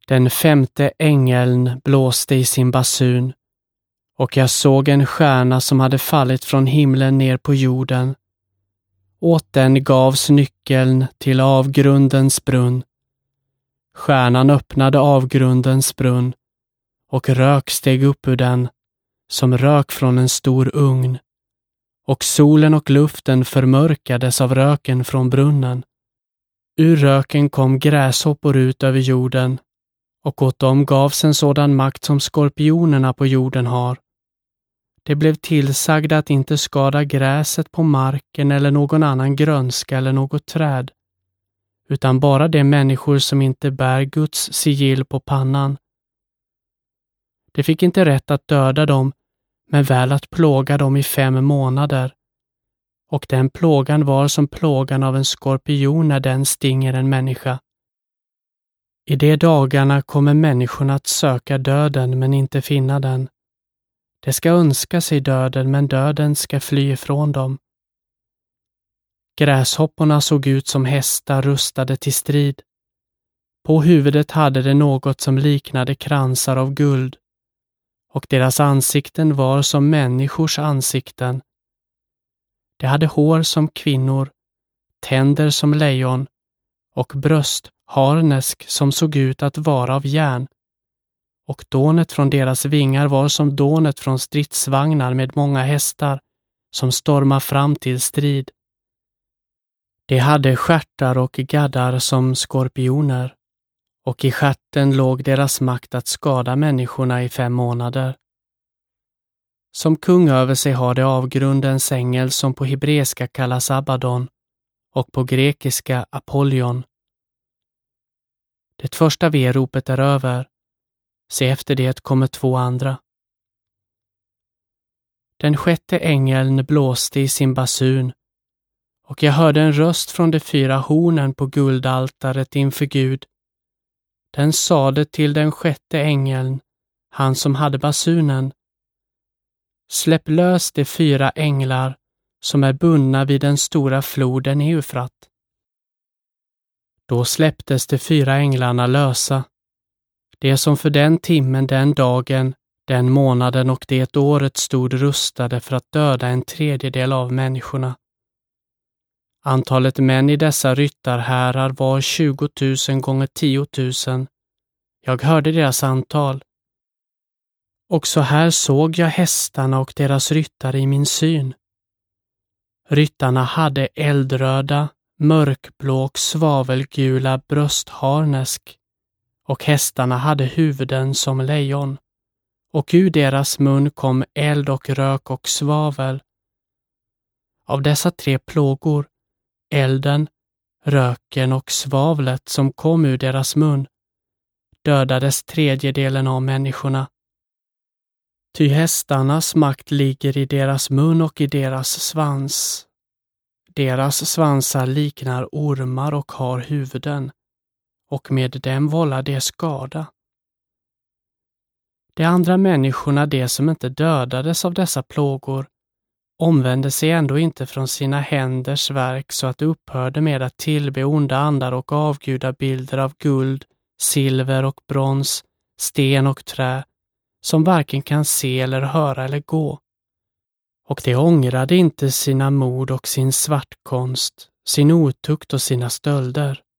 Den 5:e ängeln blåste i sin basun, och jag såg en stjärna som hade fallit från himlen ner på jorden. Åt den gavs nyckeln till avgrundens brunn. Stjärnan öppnade avgrundens brunn, och rök steg upp ur den, som rök från en stor ugn. Och solen och luften förmörkades av röken från brunnen. Ur röken kom gräshoppor ut över jorden, och åt dem gavs en sådan makt som skorpionerna på jorden har. Det blev tillsagda att inte skada gräset på marken eller någon annan grönska eller något träd, utan bara de människor som inte bär Guds sigill på pannan. Det fick inte rätt att döda dem, men väl att plåga dem i 5 månader. Och den plågan var som plågan av en skorpion när den stinger en människa. I de dagarna kommer människorna att söka döden men inte finna den. De ska önska sig döden, men döden ska fly ifrån dem. Gräshopporna såg ut som hästar rustade till strid. På huvudet hade de något som liknade kransar av guld, och deras ansikten var som människors ansikten. De hade hår som kvinnor, tänder som lejon och bröst, harnesk som såg ut att vara av järn. Och dånet från deras vingar var som dånet från stridsvagnar med många hästar som stormar fram till strid. De hade stjärtar och gaddar som skorpioner, och i stjärten låg deras makt att skada människorna i 5 månader. Som kung över sig har de avgrundens ängel som på hebreiska kallas Abaddon och på grekiska Apollyon. Det första veropet är över. Se efter det kommer 2 andra. Den 6:e ängeln blåste i sin basun, och jag hörde en röst från de 4 hornen på guldaltaret inför Gud. Den sade till den 6:e ängeln, han som hade basunen: släpp lös de 4 änglar som är bundna vid den stora floden Eufrat. Då släpptes de 4 änglarna lösa, det som för den timmen, den dagen, den månaden och det året stod rustade för att döda 1/3 av människorna. Antalet män i dessa ryttarhärar var 20 000 gånger 10 000. Jag hörde deras antal. Och så här såg jag hästarna och deras ryttare i min syn. Ryttarna hade eldröda, mörkblå och svavelgula bröstharnesk, och hästarna hade huvuden som lejon, och ur deras mun kom eld och rök och svavel. Av dessa 3 plågor, elden, röken och svavlet som kom ur deras mun, dödades 1/3 av människorna. Ty hästarnas makt ligger i deras mun och i deras svans. Deras svansar liknar ormar och har huvuden, och med dem vållar de skada. De andra människorna, de som inte dödades av dessa plågor, omvände sig ändå inte från sina händers verk så att de upphörde med att tillbe onda andar och avgudabilder av guld, silver och brons, sten och trä, som varken kan se eller höra eller gå. Och de ångrade inte sina mord och sin svartkonst, sin otukt och sina stölder.